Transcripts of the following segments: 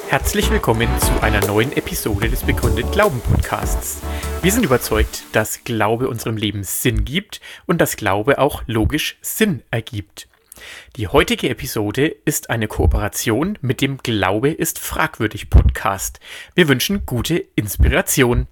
Herzlich willkommen zu einer neuen Episode des Begründet Glauben Podcasts. Wir sind überzeugt, dass Glaube unserem Leben Sinn gibt und dass Glaube auch logisch Sinn ergibt. Die heutige Episode ist eine Kooperation mit dem Glaube ist fragwürdig Podcast. Wir wünschen gute Inspiration.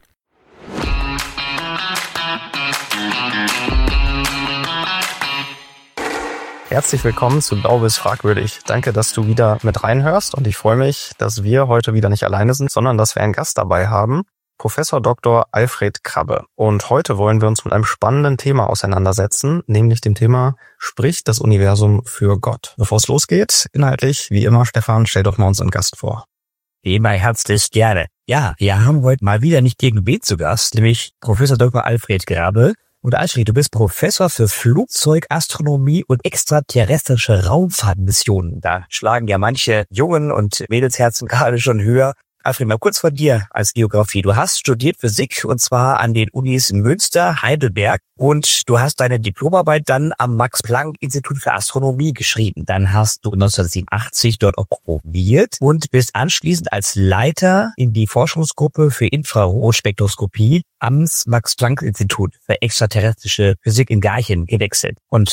Herzlich willkommen zu Glaube ist fragwürdig. Danke, dass du wieder mit reinhörst und ich freue mich, dass wir heute wieder nicht alleine sind, sondern dass wir einen Gast dabei haben, Professor Dr. Alfred Krabbe. Und heute wollen wir uns mit einem spannenden Thema auseinandersetzen, nämlich dem Thema Spricht das Universum für Gott? Bevor es losgeht, inhaltlich, wie immer, Stefan, stell doch mal unseren Gast vor. Wie immer herzlich gerne. Ja, wir haben heute mal wieder nicht irgendwen zu Gast, nämlich Professor Dr. Alfred Krabbe. Und Alfred, du bist Professor für Flugzeugastronomie und extraterrestrische Raumfahrtmissionen. Da schlagen ja manche Jungen und Mädelsherzen gerade schon höher. Alfred, mal kurz von dir als Geografie. Du hast studiert Physik und zwar an den Unis Münster, Heidelberg und du hast deine Diplomarbeit dann am Max-Planck-Institut für Astronomie geschrieben. Dann hast du 1987 dort auch promoviert und bist anschließend als Leiter in die Forschungsgruppe für Infrarotspektroskopie am Max-Planck-Institut für extraterrestrische Physik in Garching gewechselt. Und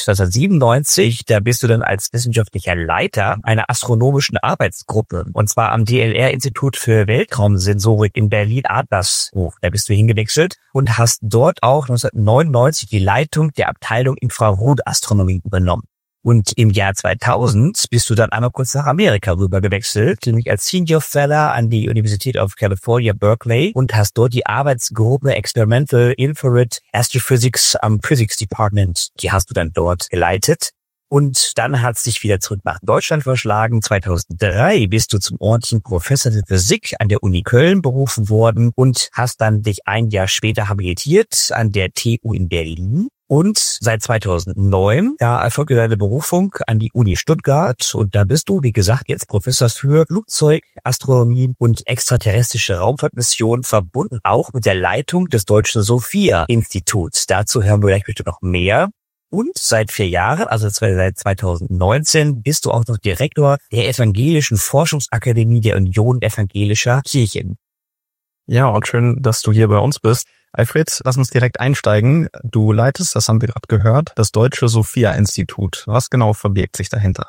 1997, da bist du dann als wissenschaftlicher Leiter einer astronomischen Arbeitsgruppe und zwar am DLR-Institut für Weltraumsensorik in Berlin-Adlershof. Da bist du hingewechselt und hast dort auch 1999 die Leitung der Abteilung Infrarotastronomie übernommen. Und im Jahr 2000 bist du dann einmal kurz nach Amerika rüber gewechselt, nämlich als Senior Fellow an die University of California, Berkeley und hast dort die Arbeitsgruppe Experimental Infrared Astrophysics am Physics Department. Die hast du dann dort geleitet. Und dann hat es dich wieder zurück nach Deutschland verschlagen. 2003 bist du zum ordentlichen Professor für Physik an der Uni Köln berufen worden und hast dann dich ein Jahr später habilitiert an der TU in Berlin. Und seit 2009, da erfolgte deine Berufung an die Uni Stuttgart. Und da bist du, wie gesagt, jetzt Professor für Flugzeugastronomie und extraterrestrische Raumfahrtmissionen, verbunden auch mit der Leitung des Deutschen Sophia-Instituts. Dazu hören wir gleich bitte noch mehr. Und seit 4 Jahren, also seit 2019, bist du auch noch Direktor der Evangelischen Forschungsakademie der Union Evangelischer Kirchen. Ja, und schön, dass du hier bei uns bist. Alfred, lass uns direkt einsteigen. Du leitest, das haben wir gerade gehört, das Deutsche Sophia-Institut. Was genau verbirgt sich dahinter?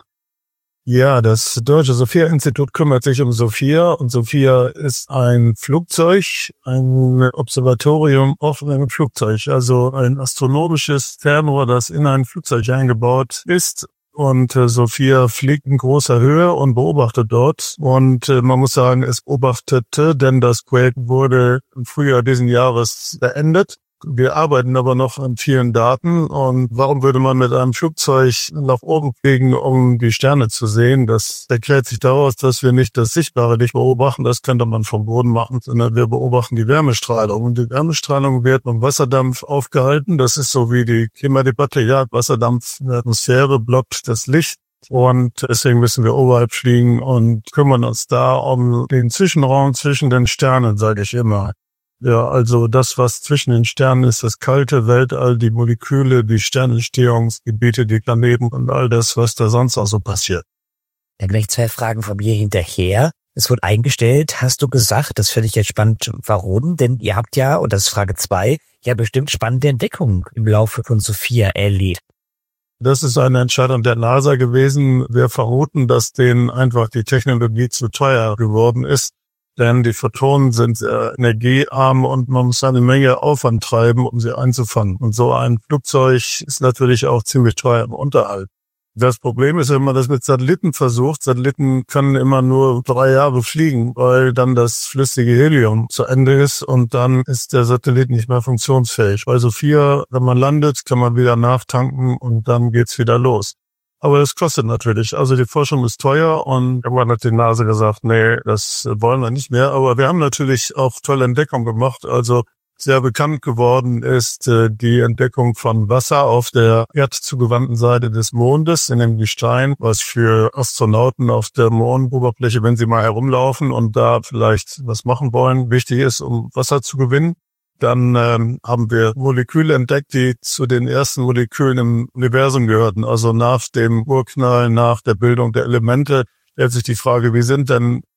Ja, das Deutsche Sophia-Institut kümmert sich um Sophia und Sophia ist ein Flugzeug, ein Observatorium auf einem Flugzeug, also ein astronomisches Fernrohr, das in ein Flugzeug eingebaut ist. Und Sophia fliegt in großer Höhe und beobachtet dort. Und man muss sagen, es beobachtete, denn das Projekt wurde im Frühjahr diesen Jahres beendet. Wir arbeiten aber noch an vielen Daten. Und warum würde man mit einem Flugzeug nach oben fliegen, um die Sterne zu sehen? Das erklärt sich daraus, dass wir nicht das Sichtbare nicht beobachten. Das könnte man vom Boden machen, sondern wir beobachten die Wärmestrahlung. Und die Wärmestrahlung wird vom Wasserdampf aufgehalten. Das ist so wie die Klimadebatte. Ja, Wasserdampf in der Atmosphäre blockt das Licht. Und deswegen müssen wir oberhalb fliegen und kümmern uns da um den Zwischenraum zwischen den Sternen, sage ich immer. Ja, also das, was zwischen den Sternen ist, das kalte Weltall, die Moleküle, die Sternentstehungsgebiete, die Planeten und all das, was da sonst auch so passiert. Dann gleich 2 Fragen von mir hinterher. Es wurde eingestellt, hast du gesagt, das finde ich jetzt spannend, warum? Denn ihr habt ja, und das ist Frage 2, ja bestimmt spannende Entdeckungen im Laufe von Sophia erlebt. Das ist eine Entscheidung der NASA gewesen. Wir vermuten, dass denen einfach die Technologie zu teuer geworden ist. Denn die Photonen sind sehr energiearm und man muss eine Menge Aufwand treiben, um sie einzufangen. Und so ein Flugzeug ist natürlich auch ziemlich teuer im Unterhalt. Das Problem ist, wenn man das mit Satelliten versucht, Satelliten können immer nur 3 Jahre fliegen, weil dann das flüssige Helium zu Ende ist und dann ist der Satellit nicht mehr funktionsfähig. Bei Sophia, wenn man landet, kann man wieder nachtanken und dann geht's wieder los. Aber das kostet natürlich. Also die Forschung ist teuer und irgendwann hat die NASA gesagt, nee, das wollen wir nicht mehr. Aber wir haben natürlich auch tolle Entdeckungen gemacht. Also sehr bekannt geworden ist die Entdeckung von Wasser auf der erdzugewandten Seite des Mondes in dem Gestein, was für Astronauten auf der Mondoberfläche, wenn sie mal herumlaufen und da vielleicht was machen wollen, wichtig ist, um Wasser zu gewinnen. Dann haben wir Moleküle entdeckt, die zu den ersten Molekülen im Universum gehörten. Also nach dem Urknall, nach der Bildung der Elemente, stellt sich die Frage, wie sind denn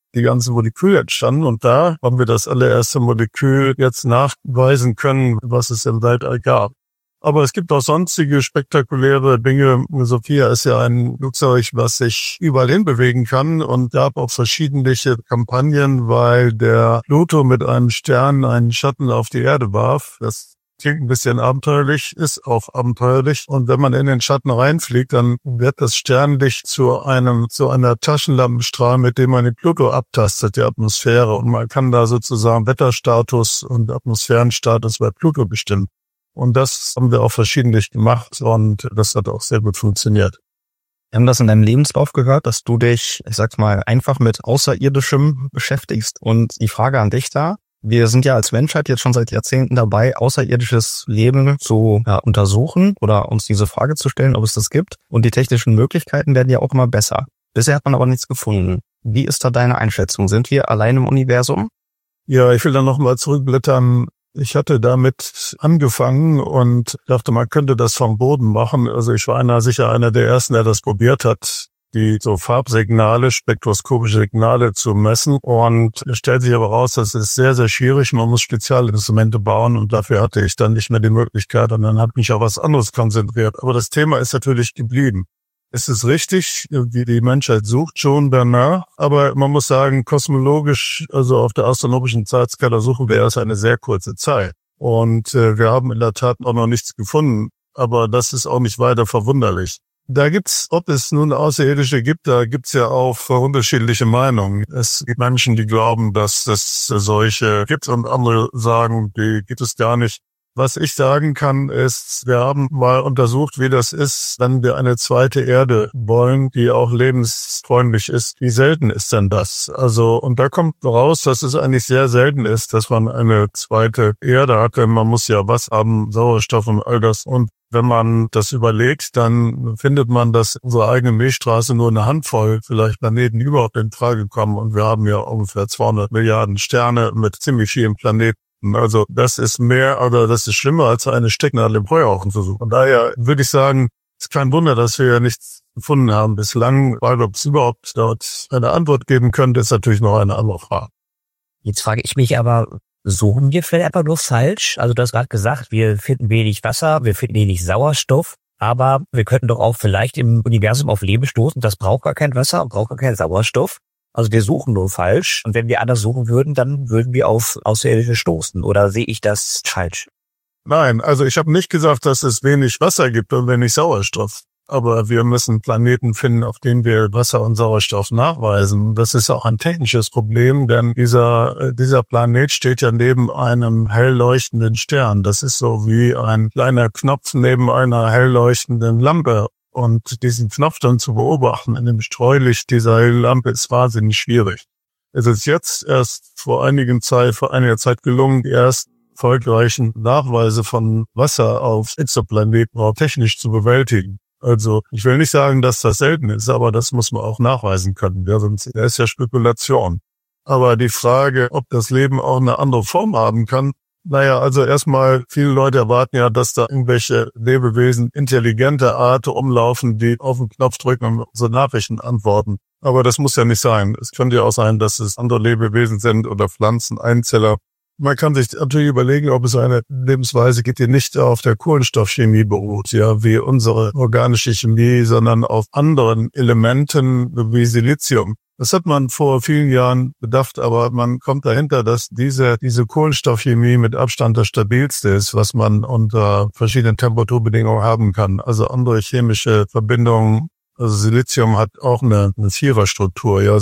die ganzen Moleküle entstanden. Und da haben wir das allererste Molekül jetzt nachweisen können, was es im Weltall gab. Aber es gibt auch sonstige spektakuläre Dinge. Sophia ist ja ein Flugzeug, was sich überall hin bewegen kann, und gab auch verschiedene Kampagnen, weil der Pluto mit einem Stern einen Schatten auf die Erde warf. Das klingt ein bisschen abenteuerlich, ist auch abenteuerlich. Und wenn man in den Schatten reinfliegt, dann wird das Sternlicht zu einer Taschenlampenstrahl, mit dem man den Pluto abtastet, die Atmosphäre. Und man kann da sozusagen Wetterstatus und Atmosphärenstatus bei Pluto bestimmen. Und das haben wir auch verschiedentlich gemacht, und das hat auch sehr gut funktioniert. Wir haben das in deinem Lebenslauf gehört, dass du dich, ich sag's mal, einfach mit Außerirdischem beschäftigst. Und die Frage an dich da: Wir sind ja als Menschheit jetzt schon seit Jahrzehnten dabei, außerirdisches Leben zu untersuchen oder uns diese Frage zu stellen, ob es das gibt. Und die technischen Möglichkeiten werden ja auch immer besser. Bisher hat man aber nichts gefunden. Wie ist da deine Einschätzung? Sind wir allein im Universum? Ja, ich will dann nochmal zurückblättern. Ich hatte damit angefangen und dachte, man könnte das vom Boden machen. Also ich war sicher einer der Ersten, der das probiert hat, die so Farbsignale, spektroskopische Signale zu messen. Und es stellt sich aber raus, das ist sehr, sehr schwierig. Man muss Spezialinstrumente bauen, und dafür hatte ich dann nicht mehr die Möglichkeit, und dann habe ich mich auf was anderes konzentriert. Aber das Thema ist natürlich geblieben. Es ist richtig, wie die Menschheit sucht schon danach, aber man muss sagen, kosmologisch, also auf der astronomischen Zeitskala suchen wir erst eine sehr kurze Zeit. Und wir haben in der Tat auch noch nichts gefunden, aber das ist auch nicht weiter verwunderlich. Da gibt's, ob es nun Außerirdische gibt, da gibt's ja auch unterschiedliche Meinungen. Es gibt Menschen, die glauben, dass es solche gibt, und andere sagen, die gibt es gar nicht. Was ich sagen kann, ist, wir haben mal untersucht, wie das ist, wenn wir eine zweite Erde wollen, die auch lebensfreundlich ist. Wie selten ist denn das? Also, und da kommt raus, dass es eigentlich sehr selten ist, dass man eine zweite Erde hat, denn man muss ja was haben, Sauerstoff und all das. Und wenn man das überlegt, dann findet man, dass unsere eigene Milchstraße nur eine Handvoll vielleicht Planeten überhaupt in Frage kommen. Und wir haben ja ungefähr 200 Milliarden Sterne mit ziemlich vielen Planeten. Also das ist mehr, oder das ist schlimmer, als eine Stecknadel im Heuhaufen zu suchen. Von daher würde ich sagen, es ist kein Wunder, dass wir ja nichts gefunden haben bislang, weil ob es überhaupt dort eine Antwort geben könnte, ist natürlich noch eine andere Frage. Jetzt frage ich mich aber, suchen wir vielleicht einfach nur falsch? Also du hast gerade gesagt, wir finden wenig Wasser, wir finden wenig Sauerstoff, aber wir könnten doch auch vielleicht im Universum auf Leben stoßen, das braucht gar kein Wasser und braucht gar keinen Sauerstoff. Also wir suchen nur falsch, und wenn wir anders suchen würden, dann würden wir auf Außerirdische stoßen. Oder sehe ich das falsch? Nein, also ich habe nicht gesagt, dass es wenig Wasser gibt und wenig Sauerstoff. Aber wir müssen Planeten finden, auf denen wir Wasser und Sauerstoff nachweisen. Das ist auch ein technisches Problem, denn dieser Planet steht ja neben einem hell leuchtenden Stern. Das ist so wie ein kleiner Knopf neben einer hell leuchtenden Lampe. Und diesen Knopf dann zu beobachten in dem Streulicht dieser hellen Lampe ist wahnsinnig schwierig. Es ist jetzt erst vor einiger Zeit gelungen, die ersten erfolgreichen Nachweise von Wasser auf Exoplaneten auch technisch zu bewältigen. Also ich will nicht sagen, dass das selten ist, aber das muss man auch nachweisen können. Ja, sonst ist ja Spekulation. Aber die Frage, ob das Leben auch eine andere Form haben kann, naja, also erstmal, viele Leute erwarten ja, dass da irgendwelche Lebewesen intelligenter Art rumlaufen, die auf den Knopf drücken und unsere Nachrichten antworten. Aber das muss ja nicht sein. Es könnte ja auch sein, dass es andere Lebewesen sind oder Pflanzen, Einzeller. Man kann sich natürlich überlegen, ob es eine Lebensweise gibt, die nicht auf der Kohlenstoffchemie beruht, ja, wie unsere organische Chemie, sondern auf anderen Elementen wie Silizium. Das hat man vor vielen Jahren bedacht, aber man kommt dahinter, dass diese Kohlenstoffchemie mit Abstand das stabilste ist, was man unter verschiedenen Temperaturbedingungen haben kann. Also andere chemische Verbindungen, also Silizium hat auch eine Viererstruktur. Ja,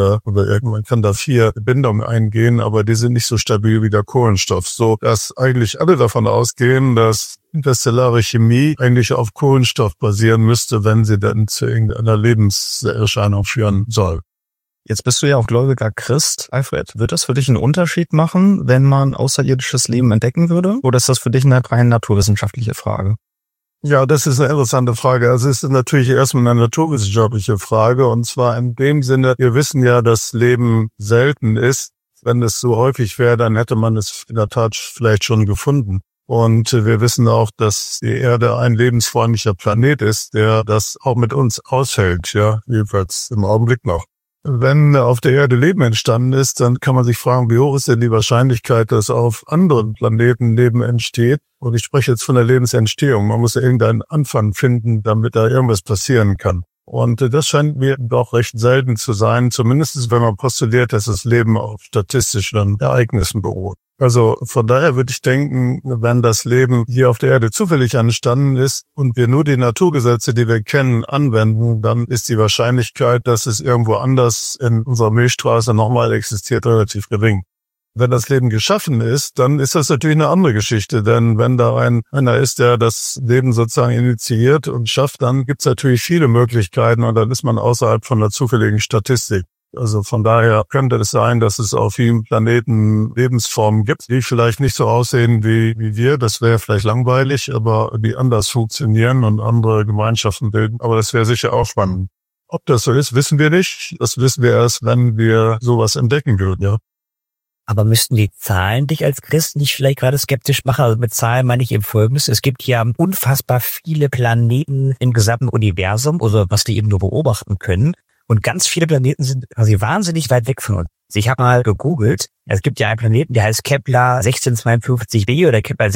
man kann da 4 Bindungen eingehen, aber die sind nicht so stabil wie der Kohlenstoff. So, dass eigentlich alle davon ausgehen, dass interstellare Chemie eigentlich auf Kohlenstoff basieren müsste, wenn sie dann zu irgendeiner Lebenserscheinung führen soll. Jetzt bist du ja auch gläubiger Christ, Alfred. Wird das für dich einen Unterschied machen, wenn man außerirdisches Leben entdecken würde? Oder ist das für dich eine rein naturwissenschaftliche Frage? Ja, das ist eine interessante Frage. Also es ist natürlich erstmal eine naturwissenschaftliche Frage. Und zwar in dem Sinne, wir wissen ja, dass Leben selten ist. Wenn es so häufig wäre, dann hätte man es in der Tat vielleicht schon gefunden. Und wir wissen auch, dass die Erde ein lebensfreundlicher Planet ist, der das auch mit uns aushält, ja, jedenfalls im Augenblick noch. Wenn auf der Erde Leben entstanden ist, dann kann man sich fragen, wie hoch ist denn die Wahrscheinlichkeit, dass auf anderen Planeten Leben entsteht? Und ich spreche jetzt von der Lebensentstehung. Man muss ja irgendeinen Anfang finden, damit da irgendwas passieren kann. Und das scheint mir doch recht selten zu sein, zumindest wenn man postuliert, dass das Leben auf statistischen Ereignissen beruht. Also von daher würde ich denken, wenn das Leben hier auf der Erde zufällig entstanden ist und wir nur die Naturgesetze, die wir kennen, anwenden, dann ist die Wahrscheinlichkeit, dass es irgendwo anders in unserer Milchstraße nochmal existiert, relativ gering. Wenn das Leben geschaffen ist, dann ist das natürlich eine andere Geschichte, denn wenn da einer ist, der das Leben sozusagen initiiert und schafft, dann gibt es natürlich viele Möglichkeiten und dann ist man außerhalb von der zufälligen Statistik. Also von daher könnte es sein, dass es auf vielen Planeten Lebensformen gibt, die vielleicht nicht so aussehen wie wir. Das wäre vielleicht langweilig, aber die anders funktionieren und andere Gemeinschaften bilden. Aber das wäre sicher auch spannend. Ob das so ist, wissen wir nicht. Das wissen wir erst, wenn wir sowas entdecken würden, ja. Aber müssten die Zahlen dich als Christ nicht vielleicht gerade skeptisch machen? Also mit Zahlen meine ich eben Folgendes. Es gibt ja unfassbar viele Planeten im gesamten Universum, also was wir eben nur beobachten können. Und ganz viele Planeten sind quasi wahnsinnig weit weg von uns. Ich habe mal gegoogelt. Es gibt ja einen Planeten, der heißt Kepler 1652b oder Kepler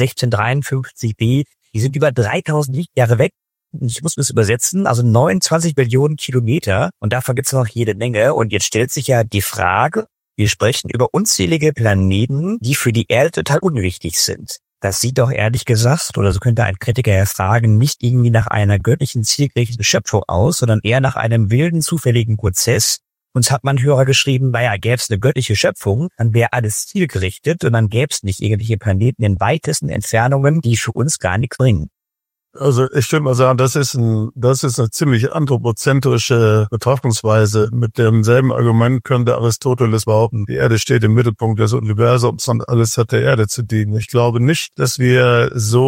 1653b. Die sind über 3000 Lichtjahre weg. Ich muss das übersetzen. Also 29 Billionen Kilometer. Und davon gibt es noch jede Menge. Und jetzt stellt sich ja die Frage, wir sprechen über unzählige Planeten, die für die Erde total unwichtig sind. Das sieht doch ehrlich gesagt, oder so könnte ein Kritiker ja fragen, nicht irgendwie nach einer göttlichen, zielgerichteten Schöpfung aus, sondern eher nach einem wilden, zufälligen Prozess. Uns hat man Hörer geschrieben, naja, gäbe es eine göttliche Schöpfung, dann wäre alles zielgerichtet und dann gäbe es nicht irgendwelche Planeten in weitesten Entfernungen, die für uns gar nichts bringen. Also ich würde mal sagen, das ist eine ziemlich anthropozentrische Betrachtungsweise. Mit demselben Argument könnte Aristoteles behaupten, die Erde steht im Mittelpunkt des Universums und alles hat der Erde zu dienen. Ich glaube nicht, dass wir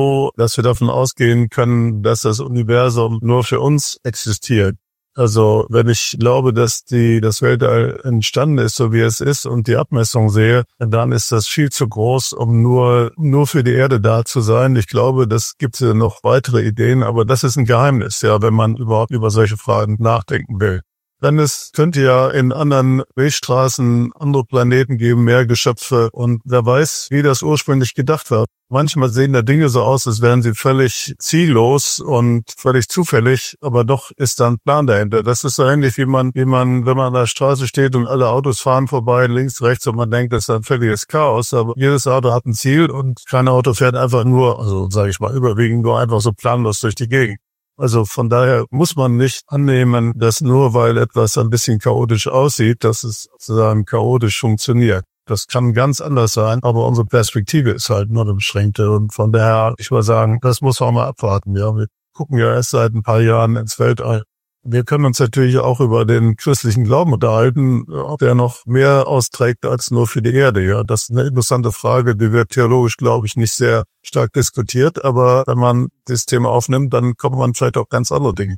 davon ausgehen können, dass das Universum nur für uns existiert. Also wenn ich glaube, dass das Weltall entstanden ist, so wie es ist und die Abmessung sehe, dann ist das viel zu groß, um nur für die Erde da zu sein. Ich glaube, das gibt ja noch weitere Ideen, aber das ist ein Geheimnis, ja, wenn man überhaupt über solche Fragen nachdenken will. Denn es könnte ja in anderen Milchstraßen andere Planeten geben, mehr Geschöpfe und wer weiß, wie das ursprünglich gedacht war. Manchmal sehen da Dinge so aus, als wären sie völlig ziellos und völlig zufällig, aber doch ist da ein Plan dahinter. Das ist so ähnlich wie man, wenn man an der Straße steht und alle Autos fahren vorbei, links, rechts und man denkt, das ist ein völliges Chaos, aber jedes Auto hat ein Ziel und kein Auto fährt einfach nur, also sage ich mal, überwiegend nur einfach so planlos durch die Gegend. Also von daher muss man nicht annehmen, dass nur weil etwas ein bisschen chaotisch aussieht, dass es sozusagen chaotisch funktioniert. Das kann ganz anders sein, aber unsere Perspektive ist halt nur eine beschränkte. Und von daher, ich würde sagen, das muss man mal abwarten. Ja, wir gucken ja erst seit ein paar Jahren ins Weltall. Wir können uns natürlich auch über den christlichen Glauben unterhalten, ob der noch mehr austrägt als nur für die Erde. Ja, das ist eine interessante Frage, die wird theologisch, glaube ich, nicht sehr stark diskutiert. Aber wenn man das Thema aufnimmt, dann kommt man vielleicht auch ganz andere Dinge.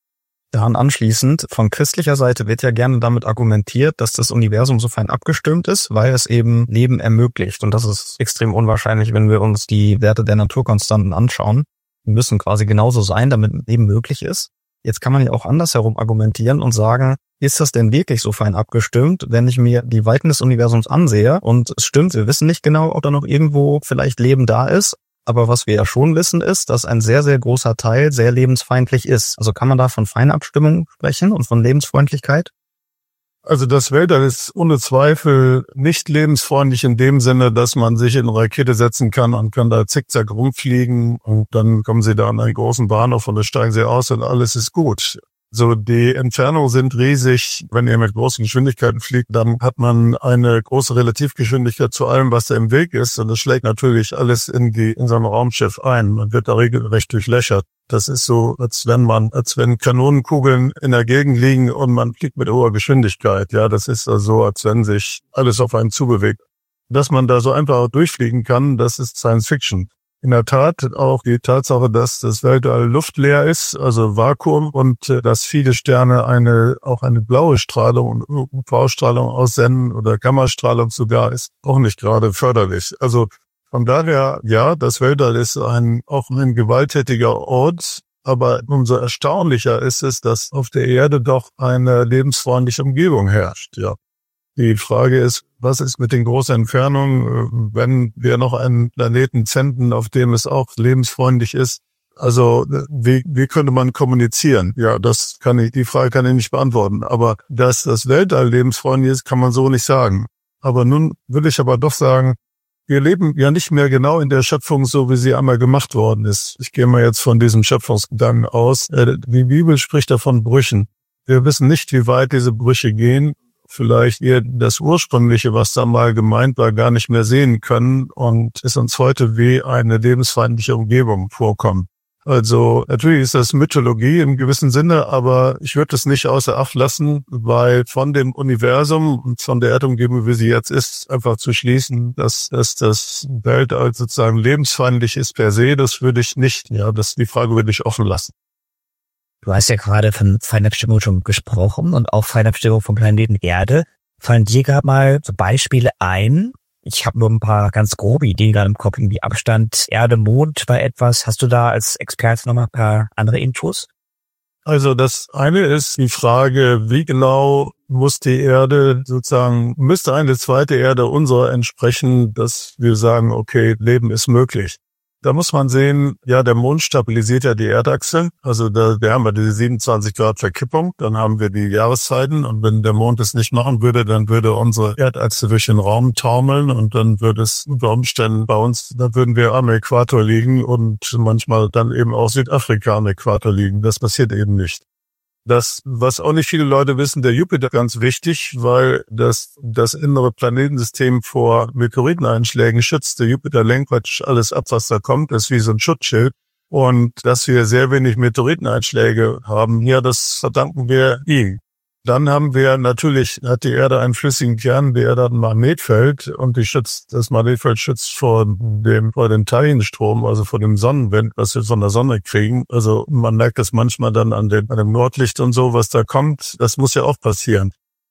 Daran anschließend, von christlicher Seite wird ja gerne damit argumentiert, dass das Universum so fein abgestimmt ist, weil es eben Leben ermöglicht. Und das ist extrem unwahrscheinlich, wenn wir uns die Werte der Naturkonstanten anschauen. Die müssen quasi genauso sein, damit Leben möglich ist. Jetzt kann man ja auch andersherum argumentieren und sagen, ist das denn wirklich so fein abgestimmt, wenn ich mir die Weiten des Universums ansehe? Und es stimmt, wir wissen nicht genau, ob da noch irgendwo vielleicht Leben da ist. Aber was wir ja schon wissen ist, dass ein sehr, sehr großer Teil sehr lebensfeindlich ist. Also kann man da von Feinabstimmung sprechen und von Lebensfreundlichkeit? Also das Weltall ist ohne Zweifel nicht lebensfreundlich in dem Sinne, dass man sich in eine Rakete setzen kann und kann da zickzack rumfliegen und dann kommen sie da an einen großen Bahnhof und da steigen sie aus und alles ist gut. So, die Entfernungen sind riesig. Wenn ihr mit großen Geschwindigkeiten fliegt, dann hat man eine große Relativgeschwindigkeit zu allem, was da im Weg ist. Und das schlägt natürlich alles in so ein Raumschiff ein. Man wird da regelrecht durchlöchert. Das ist so, als wenn Kanonenkugeln in der Gegend liegen und man fliegt mit hoher Geschwindigkeit. Ja, das ist also, als wenn sich alles auf einen zubewegt. Dass man da so einfach durchfliegen kann, das ist Science Fiction. In der Tat auch die Tatsache, dass das Weltall luftleer ist, also Vakuum, und dass viele Sterne auch eine blaue Strahlung und UV-Strahlung aussenden oder Gammastrahlung sogar, ist auch nicht gerade förderlich. Also von daher, ja, das Weltall ist auch ein gewalttätiger Ort, Aber umso erstaunlicher ist es, dass auf der Erde doch eine lebensfreundliche Umgebung herrscht. Ja. Die Frage ist, was ist mit den großen Entfernungen, wenn wir noch einen Planeten senden, auf dem es auch lebensfreundlich ist? Also wie könnte man kommunizieren? Ja, die Frage kann ich nicht beantworten. Aber dass das Weltall lebensfreundlich ist, kann man so nicht sagen. Aber nun will ich aber doch sagen, wir leben ja nicht mehr genau in der Schöpfung, so wie sie einmal gemacht worden ist. Ich gehe mal jetzt von diesem Schöpfungsgedanken aus. Die Bibel spricht da von Brüchen. Wir wissen nicht, wie weit diese Brüche gehen. Vielleicht wir das Ursprüngliche, was da mal gemeint war, gar nicht mehr sehen können und es uns heute wie eine lebensfeindliche Umgebung vorkommt. Also natürlich ist das Mythologie im gewissen Sinne, aber ich würde es nicht außer Acht lassen, weil von dem Universum und von der Erdumgebung, wie sie jetzt ist, einfach zu schließen, dass das Weltall sozusagen lebensfeindlich ist per se, das würde ich nicht, die Frage würde ich offen lassen. Du hast ja gerade von Feinabstimmung schon gesprochen und auch Feinabstimmung vom Planeten Erde. Fallen dir gerade mal so Beispiele ein? Ich habe nur ein paar ganz grobe Ideen gerade im Kopf, irgendwie Abstand Erde, Mond bei etwas. Hast du da als Experte noch mal ein paar andere Infos? Also das eine ist die Frage, wie genau müsste eine zweite Erde unserer entsprechen, dass wir sagen, okay, Leben ist möglich. Da muss man sehen, der Mond stabilisiert ja die Erdachse. Also wir haben ja diese 27 Grad Verkippung, dann haben wir die Jahreszeiten und wenn der Mond es nicht machen würde, dann würde unsere Erdachse durch den Raum taumeln und dann würde es unter Umständen dann würden wir am Äquator liegen und manchmal dann eben auch Südafrika am Äquator liegen. Das passiert eben nicht. Das, was auch nicht viele Leute wissen, der Jupiter ganz wichtig, weil das innere Planetensystem vor Meteoriteneinschlägen schützt. Der Jupiter lenkt praktisch alles ab, was da kommt, ist wie so ein Schutzschild. Und dass wir sehr wenig Meteoriteneinschläge haben, das verdanken wir ihm. Dann haben wir natürlich, hat die Erde einen flüssigen Kern, die Erde hat ein Magnetfeld und das Magnetfeld schützt vor dem Teilchenstrom, also vor dem Sonnenwind, was wir von der Sonne kriegen. Also man merkt das manchmal dann an dem Nordlicht und so, was da kommt. Das muss ja auch passieren.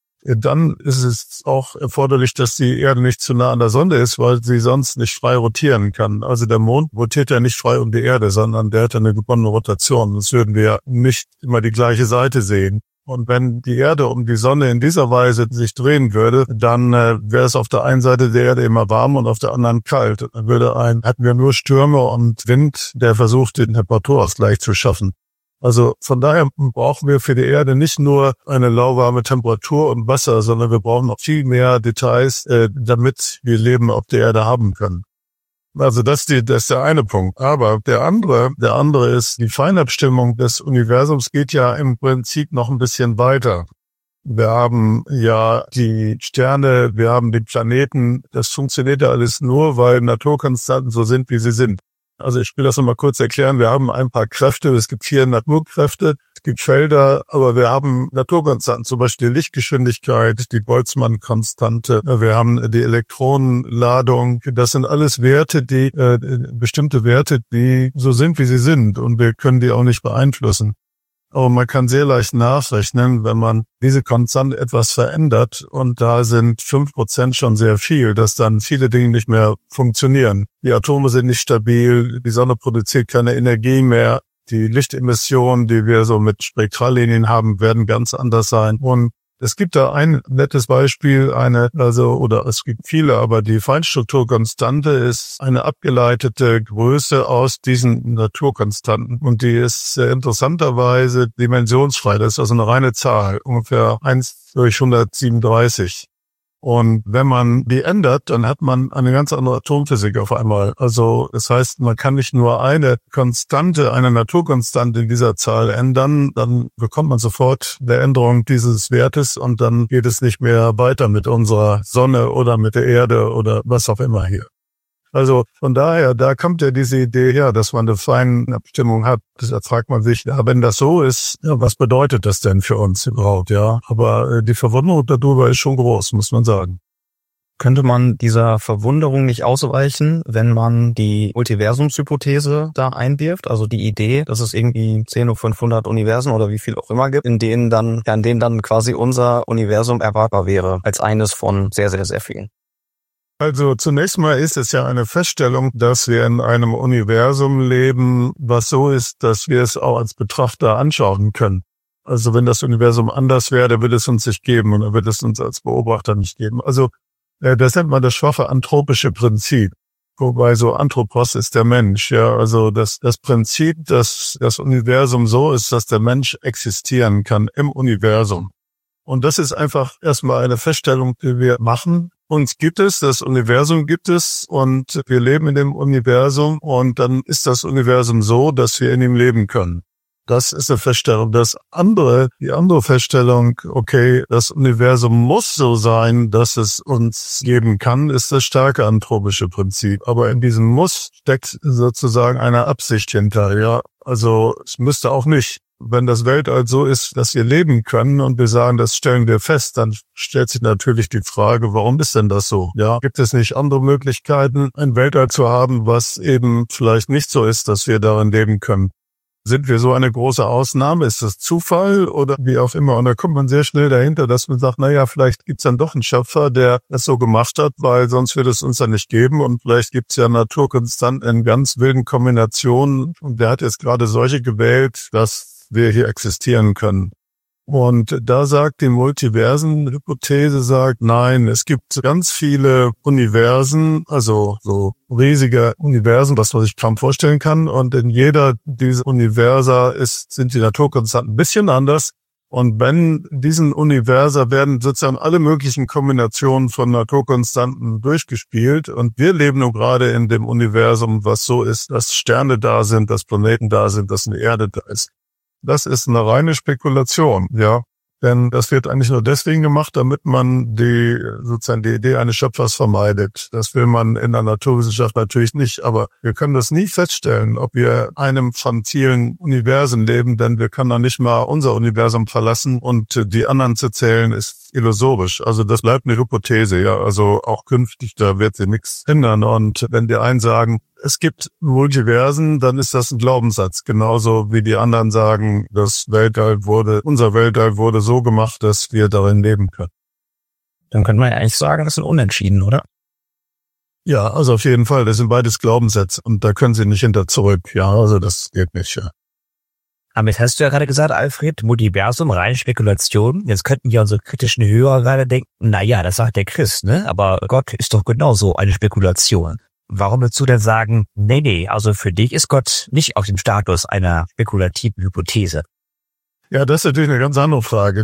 Dann ist es auch erforderlich, dass die Erde nicht zu nah an der Sonne ist, weil sie sonst nicht frei rotieren kann. Also der Mond rotiert ja nicht frei um die Erde, sondern der hat eine gebundene Rotation. Sonst würden wir nicht immer die gleiche Seite sehen. Und wenn die Erde um die Sonne in dieser Weise sich drehen würde, dann wäre es auf der einen Seite der Erde immer warm und auf der anderen kalt. Dann hätten wir nur Stürme und Wind, der versucht, den Temperaturausgleich zu schaffen. Also von daher brauchen wir für die Erde nicht nur eine lauwarme Temperatur und Wasser, sondern wir brauchen noch viel mehr Details, damit wir Leben auf der Erde haben können. Also das ist der eine Punkt. Aber der andere ist, die Feinabstimmung des Universums geht ja im Prinzip noch ein bisschen weiter. Wir haben ja die Sterne, wir haben die Planeten. Das funktioniert ja alles nur, weil Naturkonstanten so sind, wie sie sind. Also ich will das nochmal kurz erklären. Wir haben ein paar Kräfte. Es gibt 4 Naturkräfte. Es gibt Felder, aber wir haben Naturkonstanten, zum Beispiel die Lichtgeschwindigkeit, die Boltzmann-Konstante. Wir haben die Elektronenladung. Das sind alles Werte, bestimmte Werte, die so sind, wie sie sind. Und wir können die auch nicht beeinflussen. Aber man kann sehr leicht nachrechnen, wenn man diese Konstante etwas verändert und da sind 5% schon sehr viel, dass dann viele Dinge nicht mehr funktionieren. Die Atome sind nicht stabil, die Sonne produziert keine Energie mehr, die Lichtemissionen, die wir so mit Spektrallinien haben, werden ganz anders sein. Und es gibt da ein nettes Beispiel, es gibt viele, aber die Feinstrukturkonstante ist eine abgeleitete Größe aus diesen Naturkonstanten. Und die ist interessanterweise dimensionsfrei. Das ist also eine reine Zahl, ungefähr 1/137. Und wenn man die ändert, dann hat man eine ganz andere Atomphysik auf einmal. Also das heißt, man kann nicht nur eine Naturkonstante in dieser Zahl ändern, dann bekommt man sofort eine Änderung dieses Wertes und dann geht es nicht mehr weiter mit unserer Sonne oder mit der Erde oder was auch immer hier. Also von daher, da kommt ja diese Idee her, dass man eine Feinabstimmung hat. Da fragt man sich, wenn das so ist, was bedeutet das denn für uns überhaupt, ja? Aber die Verwunderung darüber ist schon groß, muss man sagen. Könnte man dieser Verwunderung nicht ausweichen, wenn man die Multiversumshypothese da einwirft? Also die Idee, dass es irgendwie 10·500 Universen oder wie viel auch immer gibt, in denen dann quasi unser Universum erwartbar wäre, als eines von sehr, sehr, sehr vielen. Also zunächst mal ist es ja eine Feststellung, dass wir in einem Universum leben, was so ist, dass wir es auch als Betrachter anschauen können. Also wenn das Universum anders wäre, dann würde es uns nicht geben und dann würde es uns als Beobachter nicht geben. Also das nennt man das schwache anthropische Prinzip. Wobei so Anthropos ist der Mensch, ja. Also das Prinzip, dass das Universum so ist, dass der Mensch existieren kann im Universum. Und das ist einfach erstmal eine Feststellung, die wir machen. Uns gibt es, das Universum gibt es und wir leben in dem Universum und dann ist das Universum so, dass wir in ihm leben können. Das ist eine Feststellung. Die andere Feststellung, okay, das Universum muss so sein, dass es uns geben kann, ist das starke anthropische Prinzip. Aber in diesem Muss steckt sozusagen eine Absicht hinter, ja. Also es müsste auch nicht. Wenn das Weltall so ist, dass wir leben können und wir sagen, das stellen wir fest, dann stellt sich natürlich die Frage, warum ist denn das so? Ja, gibt es nicht andere Möglichkeiten, ein Weltall zu haben, was eben vielleicht nicht so ist, dass wir darin leben können? Sind wir so eine große Ausnahme? Ist das Zufall oder wie auch immer? Und da kommt man sehr schnell dahinter, dass man sagt, naja, vielleicht gibt's dann doch einen Schöpfer, der es so gemacht hat, weil sonst würde es uns ja nicht geben. Und vielleicht gibt's ja Naturkonstanten in ganz wilden Kombinationen. Und der hat jetzt gerade solche gewählt, dass wir hier existieren können. Und da sagt die Multiversen-Hypothese, nein, es gibt ganz viele Universen, also so riesige Universen, was man sich kaum vorstellen kann. Und in jeder dieser Universa sind die Naturkonstanten ein bisschen anders. Und wenn diesen Universa werden sozusagen alle möglichen Kombinationen von Naturkonstanten durchgespielt. Und wir leben nun gerade in dem Universum, was so ist, dass Sterne da sind, dass Planeten da sind, dass eine Erde da ist. Das ist eine reine Spekulation, ja. Denn das wird eigentlich nur deswegen gemacht, damit man die Idee eines Schöpfers vermeidet. Das will man in der Naturwissenschaft natürlich nicht. Aber wir können das nie feststellen, ob wir einem von vielen Universen leben, denn wir können dann nicht mal unser Universum verlassen und die anderen zu zählen ist illusorisch. Also das bleibt eine Hypothese, ja. Also auch künftig, da wird sich nichts ändern. Und wenn die einen sagen, es gibt Multiversen, dann ist das ein Glaubenssatz. Genauso wie die anderen sagen, unser Weltall wurde so gemacht, dass wir darin leben können. Dann könnte man ja eigentlich sagen, das sind Unentschieden, oder? Ja, also auf jeden Fall. Das sind beides Glaubenssätze und da können sie nicht hinter zurück. Ja, also das geht nicht, ja. Aber jetzt hast du ja gerade gesagt, Alfred, Multiversum, reine Spekulation. Jetzt könnten ja unsere kritischen Hörer gerade denken, naja, das sagt der Christ, ne? Aber Gott ist doch genauso eine Spekulation. Warum willst du denn sagen, nee, also für dich ist Gott nicht auf dem Status einer spekulativen Hypothese? Ja, das ist natürlich eine ganz andere Frage.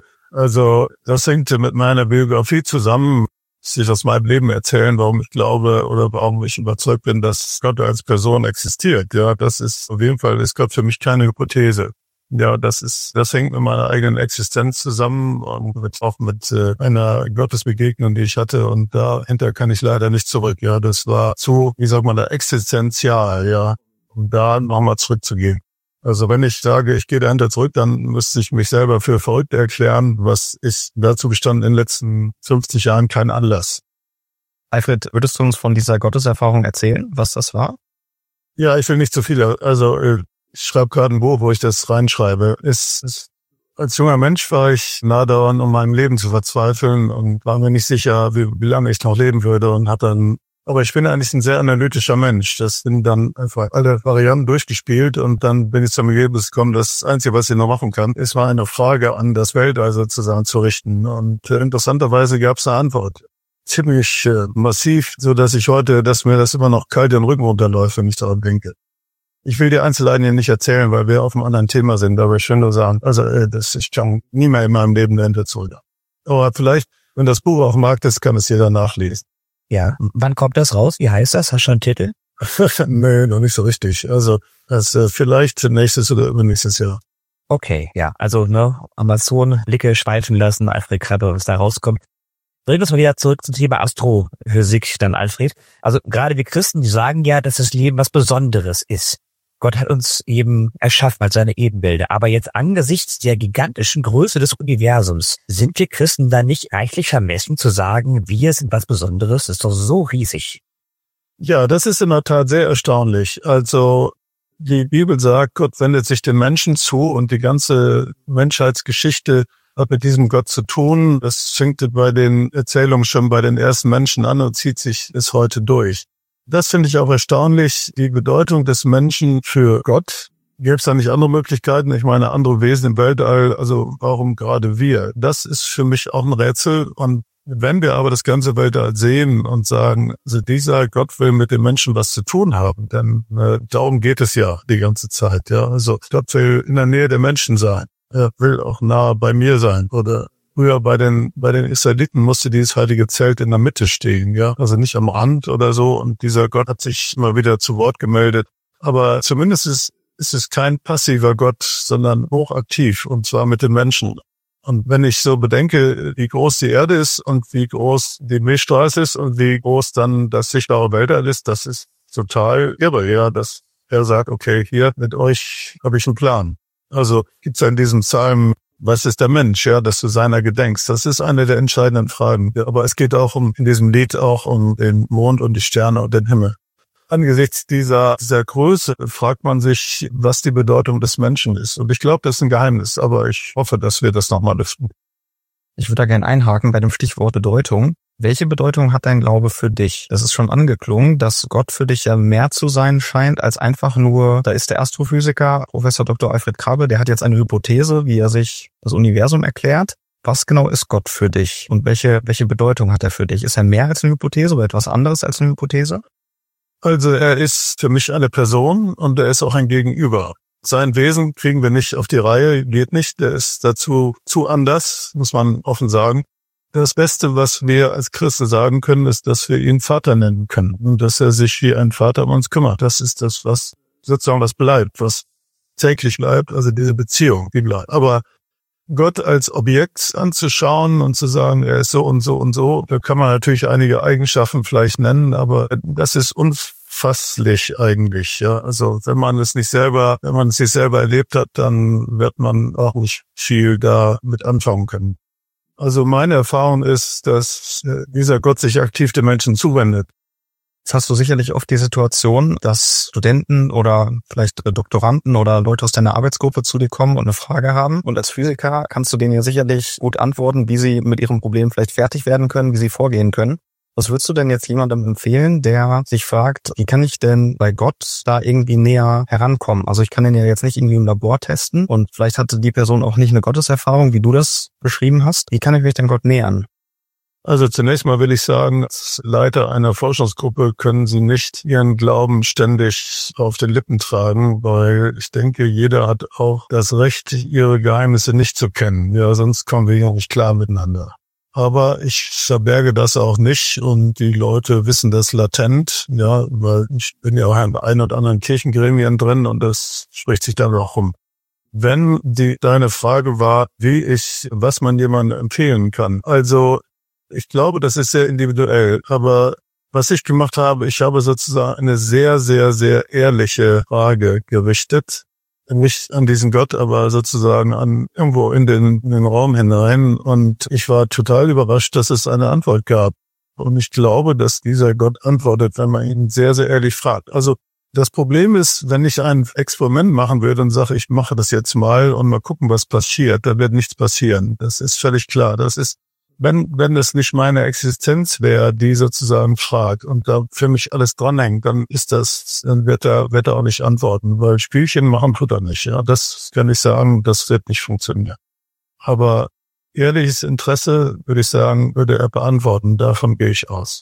Das hängt mit meiner Biografie zusammen, dass ich aus meinem Leben erzählen, warum ich glaube oder warum ich überzeugt bin, dass Gott als Person existiert. Ja, das ist auf jeden Fall, ist Gott für mich keine Hypothese. Ja, das hängt mit meiner eigenen Existenz zusammen und auch mit einer Gottesbegegnung, die ich hatte. Und dahinter kann ich leider nicht zurück. Ja, das war existenzial, ja, um da nochmal zurückzugehen. Also wenn ich sage, ich gehe dahinter zurück, dann müsste ich mich selber für verrückt erklären, was ist dazu bestanden in den letzten 50 Jahren kein Anlass. Alfred, würdest du uns von dieser Gotteserfahrung erzählen, was das war? Ja, ich will nicht zu viel, also ich schreibe gerade ein Buch, wo ich das reinschreibe. Als junger Mensch war ich nah daran, um meinem Leben zu verzweifeln und war mir nicht sicher, wie lange ich noch leben würde und aber ich bin eigentlich ein sehr analytischer Mensch. Das sind dann einfach alle Varianten durchgespielt und dann bin ich zum Ergebnis gekommen, das Einzige, was ich noch machen kann, ist mal eine Frage an das Weltall sozusagen zu richten. Und interessanterweise gab es eine Antwort. Ziemlich massiv, so dass mir das immer noch kalt den Rücken runterläuft, wenn ich daran denke. Ich will die Einzelheiten hier nicht erzählen, weil wir auf einem anderen Thema sind, aber ich will nur sagen, ich kann nie mehr in meinem Leben dahinter zurück. Aber vielleicht, wenn das Buch auf dem Markt ist, kann es jeder nachlesen. Ja, wann kommt das raus? Wie heißt das? Hast du schon einen Titel? Nee, noch nicht so richtig. Also, das vielleicht nächstes oder übernächstes Jahr. Okay, ja, also Amazon, Licke schweifen lassen, Alfred Krabbe, was da rauskommt. Bringen wir uns mal wieder zurück zum Thema Astrophysik dann, Alfred. Also gerade wir Christen, die sagen ja, dass das Leben was Besonderes ist. Gott hat uns eben erschaffen als seine Ebenbilder. Aber jetzt angesichts der gigantischen Größe des Universums, sind wir Christen dann nicht reichlich vermessen zu sagen, wir sind was Besonderes? Das ist doch so riesig. Ja, das ist in der Tat sehr erstaunlich. Also die Bibel sagt, Gott wendet sich den Menschen zu und die ganze Menschheitsgeschichte hat mit diesem Gott zu tun. Das fängt bei den Erzählungen schon bei den ersten Menschen an und zieht sich bis heute durch. Das finde ich auch erstaunlich, die Bedeutung des Menschen für Gott. Gäbe es da nicht andere Möglichkeiten? Ich meine, andere Wesen im Weltall, also warum gerade wir? Das ist für mich auch ein Rätsel. Und wenn wir aber das ganze Weltall sehen und sagen, also dieser Gott will mit den Menschen was zu tun haben, dann darum geht es ja die ganze Zeit. Ja, also Gott will in der Nähe der Menschen sein. Er will auch nahe bei mir sein. Oder früher bei den Israeliten musste dieses heilige Zelt in der Mitte stehen, ja, also nicht am Rand oder so. Und dieser Gott hat sich immer wieder zu Wort gemeldet. Aber zumindest ist es kein passiver Gott, sondern hochaktiv, und zwar mit den Menschen. Und wenn ich so bedenke, wie groß die Erde ist und wie groß die Milchstraße ist und wie groß dann das sichtbare Weltall ist, das ist total irre, ja, dass er sagt, okay, hier mit euch habe ich einen Plan. Also gibt's ja in diesem Psalm, was ist der Mensch, ja, dass du seiner gedenkst. Das ist eine der entscheidenden Fragen. Aber es geht auch in diesem Lied auch um den Mond und die Sterne und den Himmel. Angesichts dieser Größe fragt man sich, was die Bedeutung des Menschen ist. Und ich glaube, das ist ein Geheimnis, aber ich hoffe, dass wir das nochmal lüften. Ich würde da gerne einhaken bei dem Stichwort Bedeutung. Welche Bedeutung hat dein Glaube für dich? Das ist schon angeklungen, dass Gott für dich ja mehr zu sein scheint als einfach nur, da ist der Astrophysiker, Professor Dr. Alfred Krabbe, der hat jetzt eine Hypothese, wie er sich das Universum erklärt. Was genau ist Gott für dich und welche Bedeutung hat er für dich? Ist er mehr als eine Hypothese oder etwas anderes als eine Hypothese? Also er ist für mich eine Person und er ist auch ein Gegenüber. Sein Wesen kriegen wir nicht auf die Reihe, geht nicht. Der ist dazu zu anders, muss man offen sagen. Das Beste, was wir als Christen sagen können, ist, dass wir ihn Vater nennen können und dass er sich wie ein Vater um uns kümmert. Das ist das, was sozusagen was bleibt, was täglich bleibt, also diese Beziehung, die bleibt. Aber Gott als Objekt anzuschauen und zu sagen, er ist so und so und so, da kann man natürlich einige Eigenschaften vielleicht nennen, aber das ist unfasslich eigentlich, ja. Also wenn man es nicht selber erlebt hat, dann wird man auch nicht viel damit anfangen können. Also meine Erfahrung ist, dass dieser Gott sich aktiv den Menschen zuwendet. Jetzt hast du sicherlich oft die Situation, dass Studenten oder vielleicht Doktoranden oder Leute aus deiner Arbeitsgruppe zu dir kommen und eine Frage haben. Und als Physiker kannst du denen ja sicherlich gut antworten, wie sie mit ihrem Problem vielleicht fertig werden können, wie sie vorgehen können. Was würdest du denn jetzt jemandem empfehlen, der sich fragt, wie kann ich denn bei Gott da irgendwie näher herankommen? Also ich kann den ja jetzt nicht irgendwie im Labor testen und vielleicht hatte die Person auch nicht eine Gotteserfahrung, wie du das beschrieben hast. Wie kann ich mich denn Gott nähern? Also zunächst mal will ich sagen, als Leiter einer Forschungsgruppe können Sie nicht Ihren Glauben ständig auf den Lippen tragen, weil ich denke, jeder hat auch das Recht, Ihre Geheimnisse nicht zu kennen. Ja, sonst kommen wir ja nicht klar miteinander. Aber ich verberge das auch nicht und die Leute wissen das latent, ja, weil ich bin ja auch in ein oder anderen Kirchengremien drin und das spricht sich dann auch rum. Wenn deine Frage war, was man jemandem empfehlen kann. Also, ich glaube, das ist sehr individuell, aber was ich gemacht habe, ich habe sozusagen eine sehr, sehr, sehr ehrliche Frage gerichtet. Nicht an diesen Gott, aber sozusagen irgendwo in den Raum hinein. Und ich war total überrascht, dass es eine Antwort gab. Und ich glaube, dass dieser Gott antwortet, wenn man ihn sehr, sehr ehrlich fragt. Also das Problem ist, wenn ich ein Experiment machen würde und sage, ich mache das jetzt mal und mal gucken, was passiert, da wird nichts passieren. Das ist völlig klar. Das ist, wenn es nicht meine Existenz wäre, die sozusagen fragt und da für mich alles dranhängt, dann wird er auch nicht antworten, weil Spielchen machen tut er nicht. Ja, das kann ich sagen, das wird nicht funktionieren. Aber ehrliches Interesse, würde ich sagen, würde er beantworten. Davon gehe ich aus.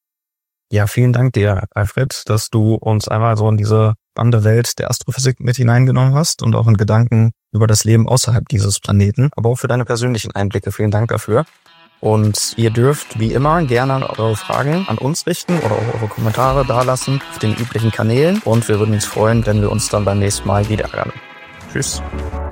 Ja, vielen Dank dir, Alfred, dass du uns einmal so in diese spannende Welt der Astrophysik mit hineingenommen hast und auch in Gedanken über das Leben außerhalb dieses Planeten, aber auch für deine persönlichen Einblicke. Vielen Dank dafür. Und ihr dürft wie immer gerne eure Fragen an uns richten oder auch eure Kommentare dalassen auf den üblichen Kanälen. Und wir würden uns freuen, wenn wir uns dann beim nächsten Mal wieder hören. Tschüss.